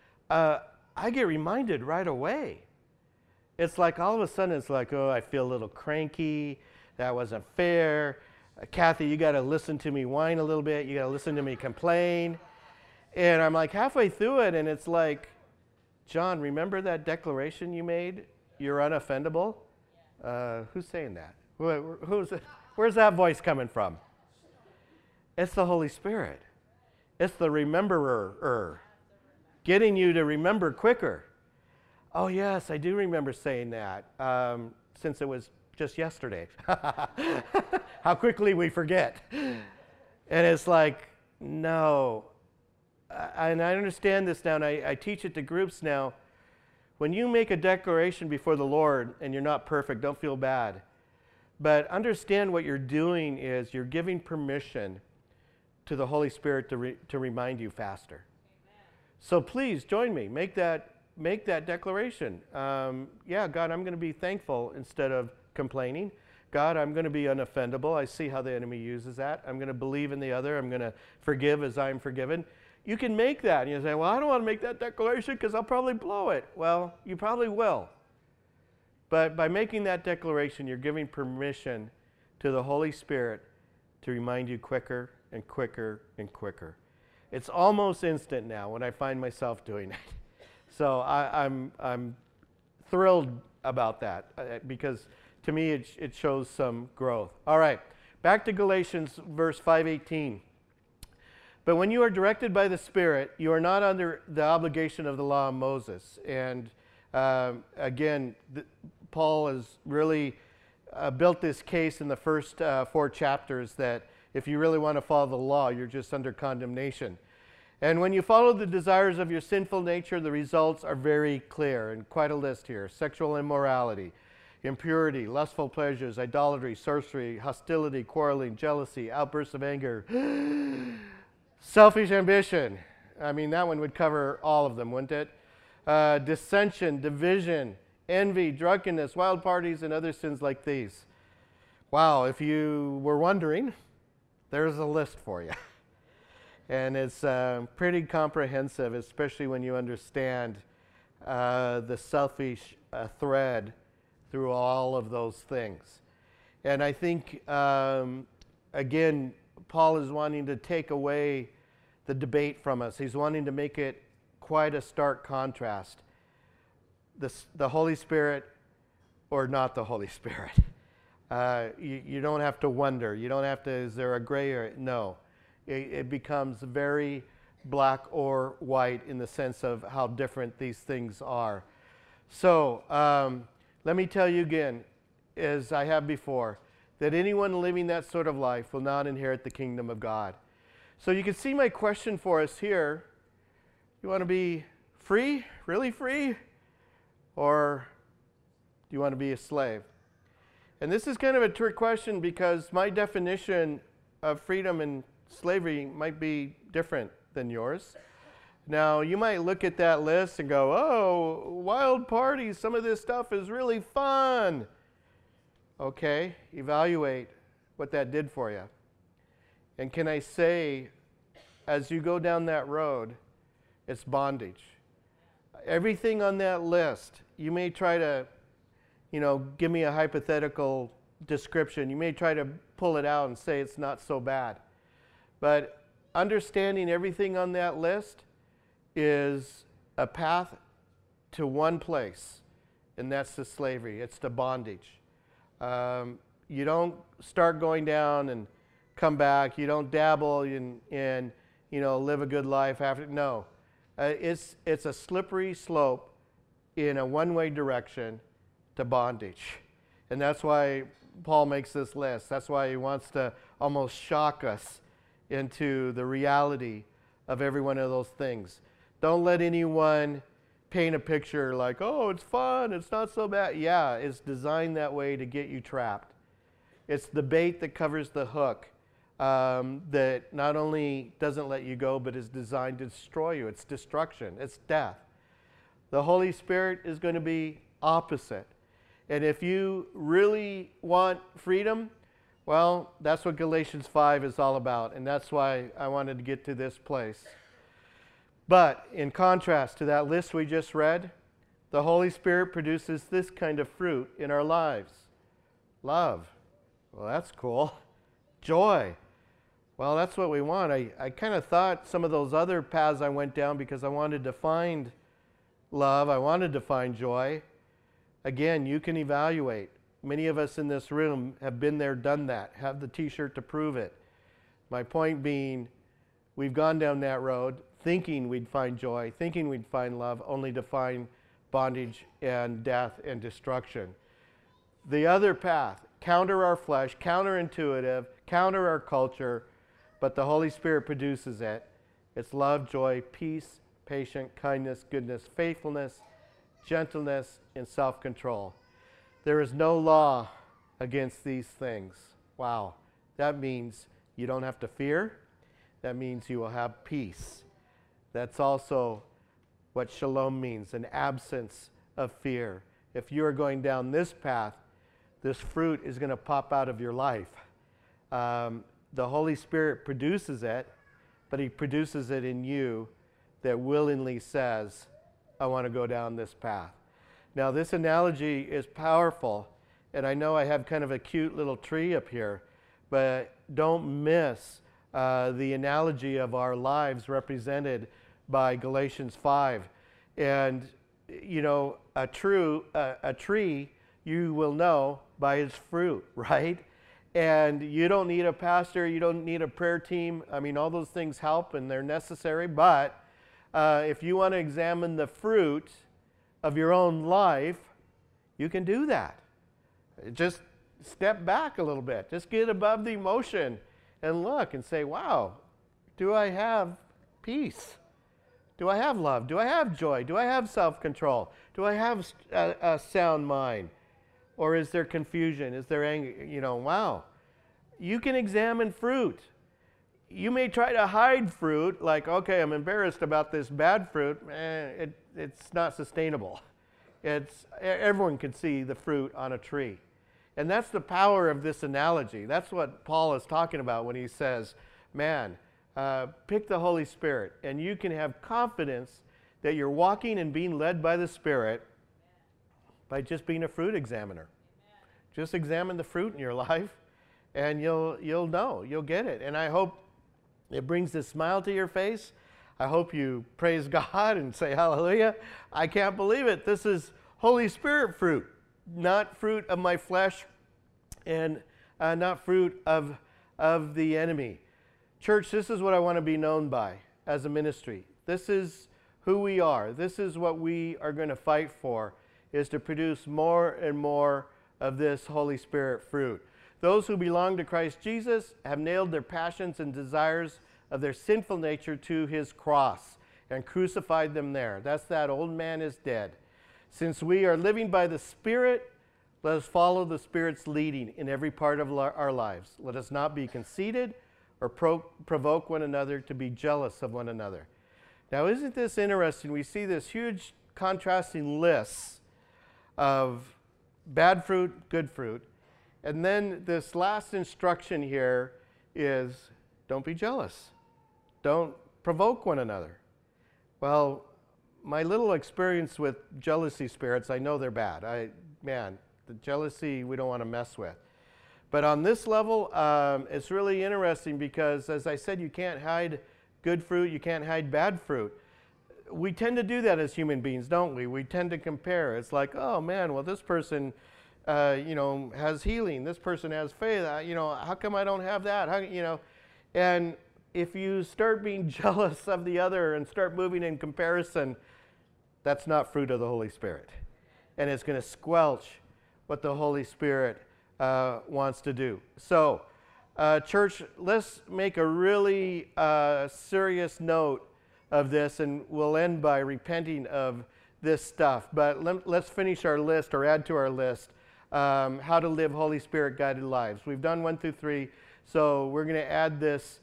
I get reminded right away. It's like all of a sudden it's like, oh, I feel a little cranky. That wasn't fair. Kathy, you got to listen to me whine a little bit. You got to listen to me complain. And I'm like halfway through it, and it's like, John, remember that declaration you made? You're unoffendable? Who's saying that? Where's that voice coming from? It's the Holy Spirit. It's the rememberer, getting you to remember quicker. Oh, yes, I do remember saying that, since it was just yesterday. How quickly we forget. And it's like, no. And I understand this now, and I teach it to groups now. When you make a declaration before the Lord and you're not perfect, don't feel bad. But understand what you're doing is you're giving permission to the Holy Spirit to remind you faster. Amen. So please join me. Make that declaration. Yeah, God, I'm going to be thankful instead of complaining. God, I'm going to be unoffendable. I see how the enemy uses that. I'm going to believe in the other. I'm going to forgive as I'm forgiven. You can make that. And you say, well, I don't want to make that declaration because I'll probably blow it. Well, you probably will. But by making that declaration, you're giving permission to the Holy Spirit to remind you quicker and quicker and quicker. It's almost instant now when I find myself doing it. So I'm thrilled about that because to me it shows some growth. All right, back to Galatians verse 5:18. But when you are directed by the Spirit, you are not under the obligation of the law of Moses. And again, Paul is really built this case in the first 4 chapters that if you really want to follow the law, you're just under condemnation. And when you follow the desires of your sinful nature, the results are very clear, and quite a list here. Sexual immorality, impurity, lustful pleasures, idolatry, sorcery, hostility, quarreling, jealousy, outbursts of anger, selfish ambition. I mean, that one would cover all of them, wouldn't it? Dissension, division, envy, drunkenness, wild parties, and other sins like these. Wow, if you were wondering, there's a list for you. And it's pretty comprehensive, especially when you understand the selfish thread through all of those things. And I think, again, Paul is wanting to take away the debate from us. He's wanting to make it quite a stark contrast. The Holy Spirit or not the Holy Spirit. You don't have to wonder. You don't have to, is there a gray area? No. It becomes very black or white in the sense of how different these things are. So let me tell you again, as I have before, that anyone living that sort of life will not inherit the kingdom of God. So you can see my question for us here. You want to be free, really free? Or do you want to be a slave? And this is kind of a trick question because my definition of freedom and slavery might be different than yours. Now, you might look at that list and go, oh, wild parties, some of this stuff is really fun. Okay, evaluate what that did for you. And can I say, as you go down that road, it's bondage. Everything on that list, you may try to, give me a hypothetical description. You may try to pull it out and say it's not so bad. But understanding everything on that list is a path to one place, and that's the slavery. It's the bondage. You don't start going down and come back. You don't dabble and live a good life after. No, it's a slippery slope in a one-way direction to bondage, and that's why Paul makes this list. That's why he wants to almost shock us into the reality of every one of those things. Don't let anyone paint a picture like, oh, it's fun, it's not so bad. Yeah, it's designed that way to get you trapped. It's the bait that covers the hook that not only doesn't let you go, but is designed to destroy you. It's destruction. It's death. The Holy Spirit is going to be opposite. And if you really want freedom, well, that's what Galatians 5 is all about, and that's why I wanted to get to this place. But in contrast to that list we just read, the Holy Spirit produces this kind of fruit in our lives. Love. Well, that's cool. Joy. Well, that's what we want. I kind of thought some of those other paths I went down because I wanted to find love. I wanted to find joy. Again, you can evaluate. Many of us in this room have been there, done that, have the t-shirt to prove it. My point being, we've gone down that road thinking we'd find joy, thinking we'd find love, only to find bondage and death and destruction. The other path, counter our flesh, counterintuitive, counter our culture, but the Holy Spirit produces it. It's love, joy, peace, patience, kindness, goodness, faithfulness, gentleness, and self-control. There is no law against these things. Wow. That means you don't have to fear. That means you will have peace. That's also what shalom means, an absence of fear. If you are going down this path, this fruit is going to pop out of your life. The Holy Spirit produces it, but He produces it in you that willingly says, I want to go down this path. Now, this analogy is powerful, and I know I have kind of a cute little tree up here, but don't miss the analogy of our lives represented by Galatians 5. And, a tree you will know by its fruit, right? And you don't need a pastor, you don't need a prayer team. I mean, all those things help and they're necessary, but if you want to examine the fruit of your own life, you can do that. Just step back a little bit. Just get above the emotion and look and say, wow, do I have peace? Do I have love? Do I have joy? Do I have self-control? Do I have a sound mind? Or is there confusion? Is there anger? Wow. You can examine fruit. You may try to hide fruit, like, okay, I'm embarrassed about this bad fruit. It's not sustainable. Everyone can see the fruit on a tree. And that's the power of this analogy. That's what Paul is talking about when he says, man, pick the Holy Spirit, and you can have confidence that you're walking and being led by the Spirit by just being a fruit examiner. Just examine the fruit in your life, and you'll know, you'll get it. And I hope it brings a smile to your face. I hope you praise God and say hallelujah. I can't believe it. This is Holy Spirit fruit, not fruit of my flesh and not fruit of the enemy. Church, this is what I want to be known by as a ministry. This is who we are. This is what we are going to fight for, is to produce more and more of this Holy Spirit fruit. Those who belong to Christ Jesus have nailed their passions and desires of their sinful nature to his cross and crucified them there. That's that old man is dead. Since we are living by the Spirit, let us follow the Spirit's leading in every part of our lives. Let us not be conceited or provoke one another to be jealous of one another. Now, isn't this interesting? We see this huge contrasting list of bad fruit, good fruit. And then this last instruction here is don't be jealous. Don't provoke one another. Well, my little experience with jealousy spirits, I know they're bad. The jealousy we don't want to mess with. But on this level, it's really interesting because, as I said, you can't hide good fruit, you can't hide bad fruit. We tend to do that as human beings, don't we? We tend to compare. It's like, oh man, well this person, has healing. This person has faith. How come I don't have that? And if you start being jealous of the other and start moving in comparison, that's not fruit of the Holy Spirit. And it's going to squelch what the Holy Spirit wants to do. So, church, let's make a really serious note of this, and we'll end by repenting of this stuff. But let's finish our list, or add to our list, how to live Holy Spirit guided lives. We've done 1 through 3, so we're going to add this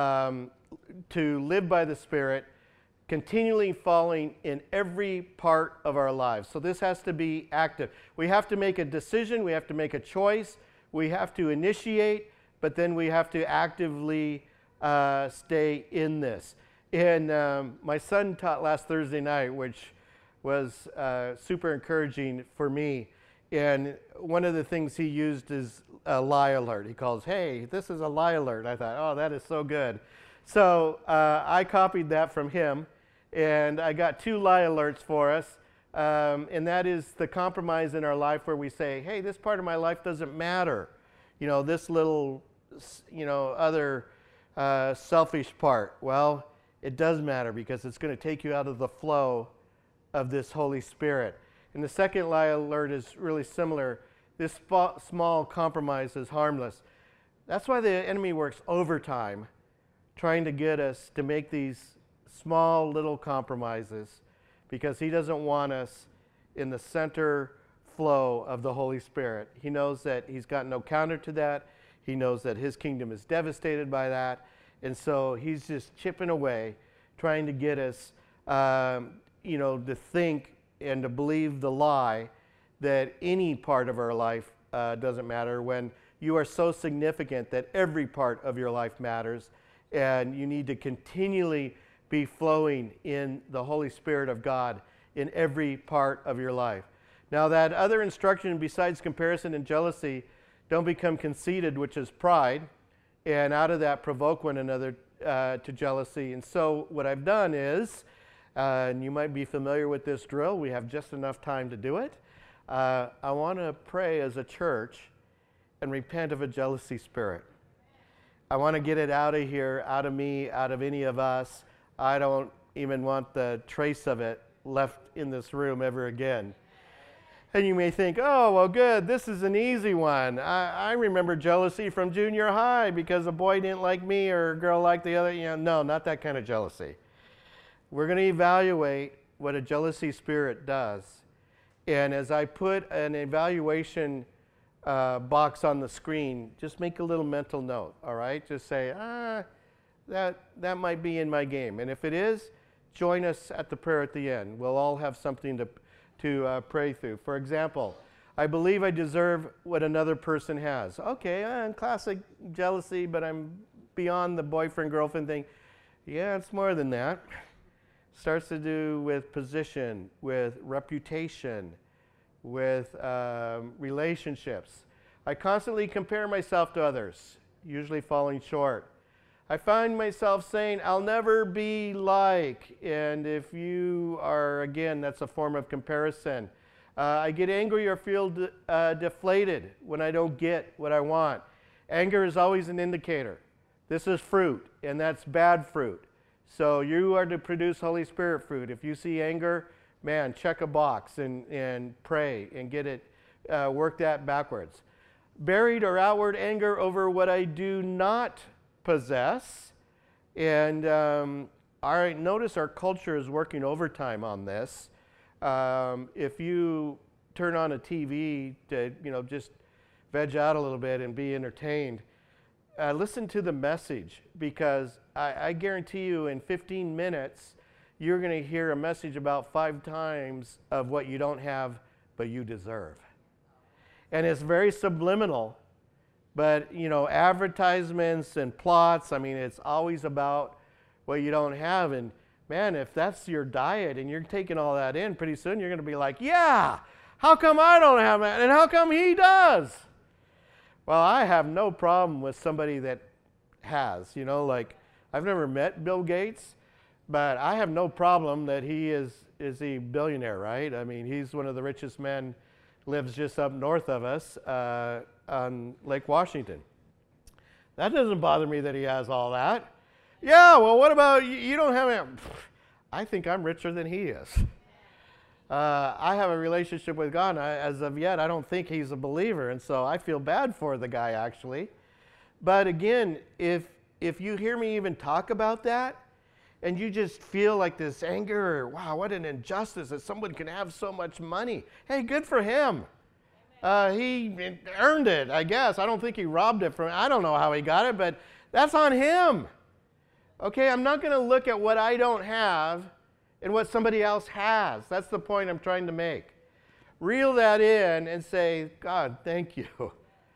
to live by the Spirit, continually falling in every part of our lives. So this has to be active. We have to make a decision, we have to make a choice, we have to initiate, but then we have to actively stay in this. And my son taught last Thursday night, which was super encouraging for me. And one of the things he used is a lie alert. He calls, hey, this is a lie alert. I thought, oh, that is so good. So I copied that from him, and I got 2 lie alerts for us. And that is the compromise in our life where we say, hey, this part of my life doesn't matter. This little, other selfish part. Well, it does matter because it's going to take you out of the flow of this Holy Spirit. And the second lie alert is really similar. This small compromise is harmless. That's why the enemy works overtime, trying to get us to make these small little compromises, because he doesn't want us in the center flow of the Holy Spirit. He knows that he's got no counter to that. He knows that his kingdom is devastated by that. And so he's just chipping away, trying to get us, to think and to believe the lie that any part of our life doesn't matter, when you are so significant that every part of your life matters, and you need to continually be flowing in the Holy Spirit of God in every part of your life. Now, that other instruction, besides comparison and jealousy, don't become conceited, which is pride, and out of that provoke one another to jealousy. And so what I've done is, and you might be familiar with this drill, we have just enough time to do it. I want to pray as a church and repent of a jealousy spirit. I want to get it out of here, out of me, out of any of us. I don't even want the trace of it left in this room ever again. And you may think, oh, well, good, this is an easy one. I remember jealousy from junior high because a boy didn't like me or a girl liked the other. No, not that kind of jealousy. We're going to evaluate what a jealousy spirit does. And as I put an evaluation box on the screen, just make a little mental note, all right? Just say, that might be in my game. And if it is, join us at the prayer at the end. We'll all have something to pray through. For example, I believe I deserve what another person has. Okay, I'm classic jealousy, but I'm beyond the boyfriend-girlfriend thing. Yeah, it's more than that. Starts to do with position, with reputation, with relationships. I constantly compare myself to others, usually falling short. I find myself saying, I'll never be like, and if you are, again, that's a form of comparison. I get angry or feel deflated when I don't get what I want. Anger is always an indicator. This is fruit, and that's bad fruit. So you are to produce Holy Spirit fruit. If you see anger, man, check a box and pray and get it, work that backwards. Buried or outward anger over what I do not possess. And notice our culture is working overtime on this. If you turn on a TV to just veg out a little bit and be entertained, listen to the message, because I guarantee you in 15 minutes you're going to hear a message about 5 times of what you don't have but you deserve. And it's very subliminal. But, advertisements and plots, it's always about what you don't have. And, man, if that's your diet and you're taking all that in, pretty soon you're going to be like, yeah, how come I don't have that? And how come he does? Well, I have no problem with somebody that has. I've never met Bill Gates, but I have no problem that he is a billionaire, right? He's one of the richest men, lives just up north of us, on Lake Washington. That doesn't bother me that he has all that. Yeah, well, what about you? Don't have it. I think I'm richer than he is. I have a relationship with God, and as of yet, I don't think he's a believer, and so I feel bad for the guy, actually. But again, if you hear me even talk about that, and you just feel like this anger, or, wow, what an injustice that someone can have so much money. Hey, good for him. He earned it, I guess. I don't think he robbed it from, I don't know how he got it, but that's on him. Okay, I'm not going to look at what I don't have and what somebody else has. That's the point I'm trying to make. Reel that in and say, God, thank you.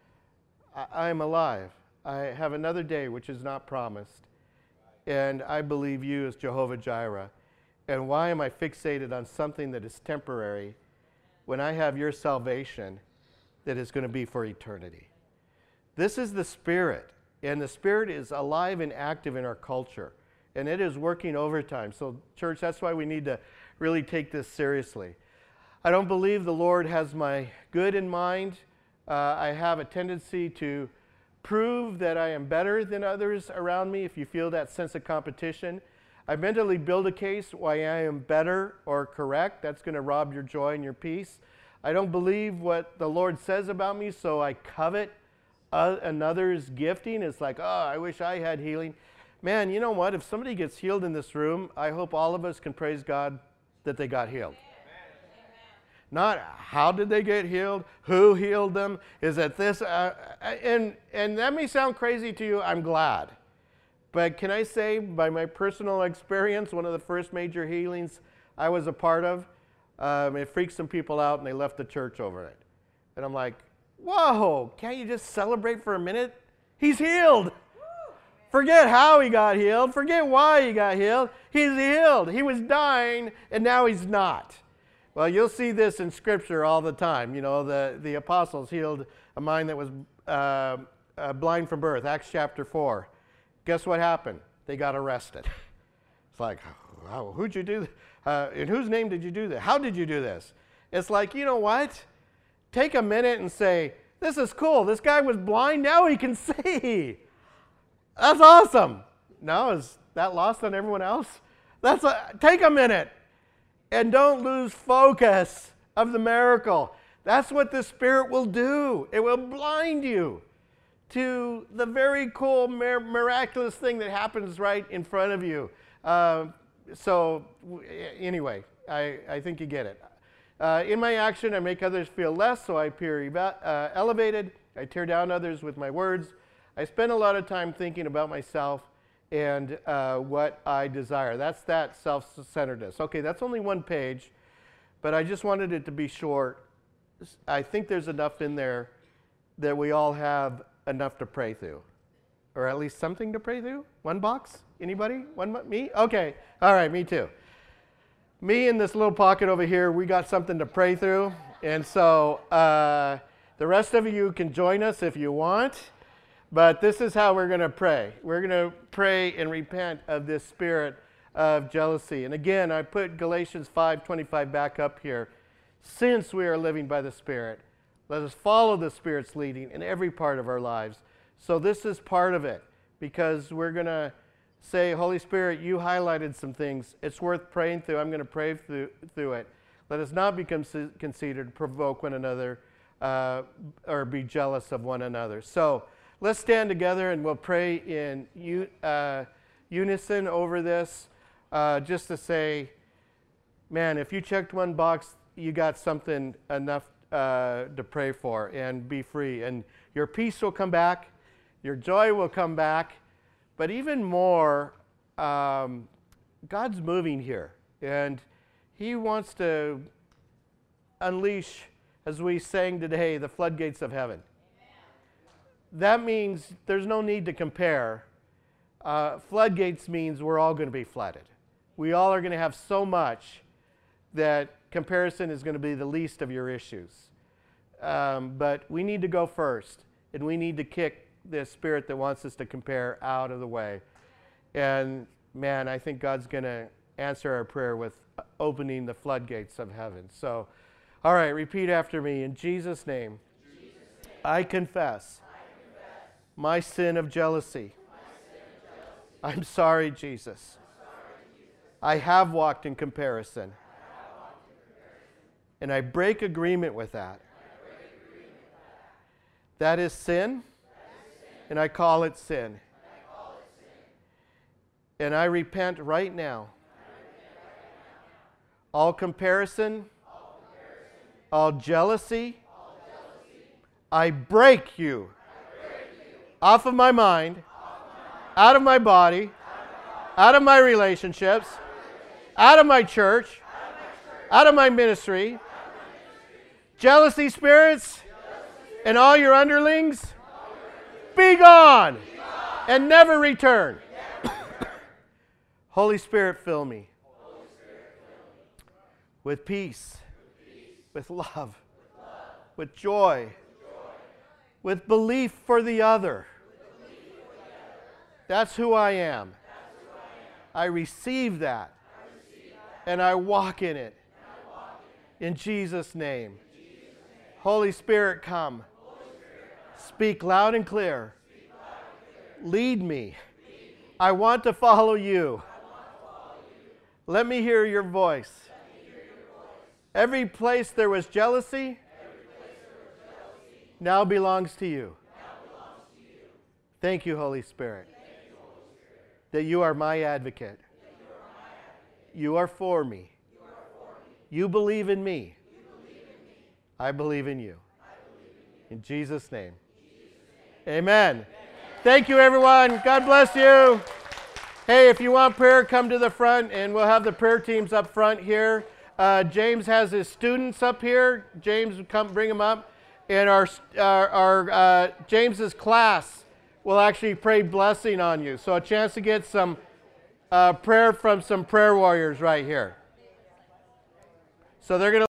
I am alive. I have another day which is not promised. And I believe you as Jehovah Jireh. And why am I fixated on something that is temporary when I have your salvation that is going to be for eternity? This is the Spirit, and the Spirit is alive and active in our culture, and it is working overtime. So, church, that's why we need to really take this seriously. I don't believe the Lord has my good in mind. I have a tendency to prove that I am better than others around me. If you feel that sense of competition, I mentally build a case why I am better or correct. That's going to rob your joy and your peace. I don't believe what the Lord says about me, so I covet another's gifting. It's like, oh, I wish I had healing. Man, you know what? If somebody gets healed in this room, I hope all of us can praise God that they got healed. Not how did they get healed, who healed them, is it this? And that may sound crazy to you, I'm glad. But can I say, by my personal experience, one of the first major healings I was a part of, it freaked some people out and they left the church over it. And I'm like, whoa, can't you just celebrate for a minute? He's healed. Forget how he got healed. Forget why he got healed. He's healed. He was dying and now he's not. Well, you'll see this in Scripture all the time. The apostles healed a man that was blind from birth, Acts chapter 4. Guess what happened? They got arrested. It's like, wow, who'd you do? In whose name did you do that? How did you do this? It's like, you know what? Take a minute and say, this is cool. This guy was blind. Now he can see. That's awesome. Now, is that lost on everyone else? Take a minute. And don't lose focus of the miracle. That's what the Spirit will do. It will blind you to the very cool, miraculous thing that happens right in front of you. Anyway, I think you get it. In my action, I make others feel less, so I appear elevated. I tear down others with my words. I spend a lot of time thinking about myself and what I desire. That's that self-centeredness. Okay, that's only one page, but I just wanted it to be short. I think there's enough in there that we all have enough to pray through, or at least something to pray through. One box? Anybody? Me? Okay. All right, me too. Me in this little pocket over here, we got something to pray through. And so the rest of you can join us if you want. But this is how we're going to pray. We're going to pray and repent of this spirit of jealousy. And again, I put Galatians 5:25 back up here. Since we are living by the Spirit, let us follow the Spirit's leading in every part of our lives. So this is part of it, because we're going to say, Holy Spirit, you highlighted some things. It's worth praying through. I'm going to pray through it. Let us not become conceited, provoke one another, or be jealous of one another. So let's stand together and we'll pray in unison over this, just to say, man, if you checked one box, you got something enough to pray for and be free. And your peace will come back. Your joy will come back. But even more, God's moving here. And He wants to unleash, as we sang today, the floodgates of heaven. That means there's no need to compare. Floodgates means we're all going to be flooded. We all are going to have so much that comparison is going to be the least of your issues. But we need to go first, and we need to kick this spirit that wants us to compare out of the way. And man, I think God's going to answer our prayer with opening the floodgates of heaven. So, all right, repeat after me. In Jesus' name, I confess my sin of jealousy. I'm sorry, Jesus. I have walked in comparison. And I break agreement with that. That is sin, and I call it sin. And I repent right now. All comparison, all jealousy, I break you off of my mind, out of my body, out of my relationships, out of my church, out of my ministry. Jealousy spirits and all your underlings, be gone and never return. Holy Spirit, fill me with peace, with love, with joy, with belief for the other. That's who I am. I receive that, and I walk in it. In Jesus' name. Holy Spirit, come. Speak loud and clear. Lead me. I want to follow you. Let me hear your voice. Every place there was jealousy now belongs to you. Thank you, Holy Spirit, that you are my advocate. You are for me. You believe in me. I believe in you. In Jesus' name. Amen. Thank you, everyone. God bless you. Hey, if you want prayer, come to the front, and we'll have the prayer teams up front here. James has his students up here. James, come bring them up. And our James's class will actually pray blessing on you. So a chance to get some prayer from some prayer warriors right here. So they're going to